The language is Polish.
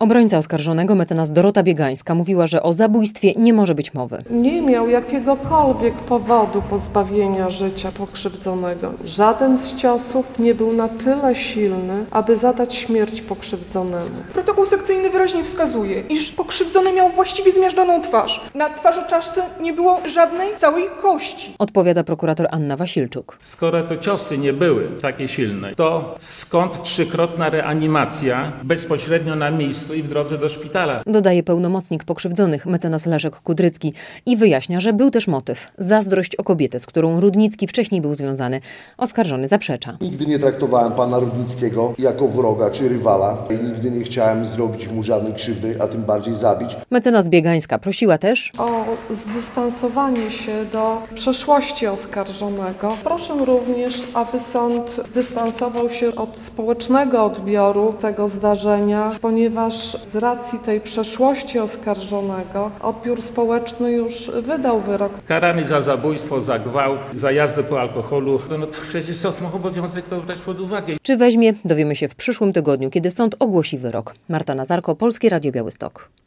Obrońca oskarżonego, mecenas Dorota Biegańska, mówiła, że o zabójstwie nie może być mowy. Nie miał jakiegokolwiek powodu pozbawienia życia pokrzywdzonego. Żaden z ciosów nie był na tyle silny, aby zadać śmierć pokrzywdzonemu. Protokół sekcyjny wyraźnie wskazuje, iż pokrzywdzony miał właściwie zmiażdżoną twarz. Na twarzoczaszce nie było żadnej całej kości. Odpowiada prokurator Anna Wasilczuk. Skoro to ciosy nie były takie silne, to skąd trzykrotna reanimacja bezpośrednio na miejscu i w drodze do szpitala? Dodaje pełnomocnik pokrzywdzonych, mecenas Leszek Kudrycki i wyjaśnia, że był też motyw. Zazdrość o kobietę, z którą Rudnicki wcześniej był związany. Oskarżony zaprzecza. Nigdy nie traktowałem pana Rudnickiego jako wroga czy rywala i nigdy nie chciałem zrobić mu żadnej krzywdy, a tym bardziej zabić. Mecenas Biegańska prosiła też O zdystansowanie się do przeszłości oskarżonego. Proszę również, aby sąd zdystansował się od społecznego odbioru tego zdarzenia, ponieważ z racji tej przeszłości oskarżonego odbiór społeczny już wydał wyrok. Karany za zabójstwo, za gwałt, za jazdę po alkoholu, no to przecież sąd ma obowiązek to brać pod uwagę. Czy weźmie? Dowiemy się w przyszłym tygodniu, kiedy sąd ogłosi wyrok. Marta Nazarko, Polskie Radio Białystok.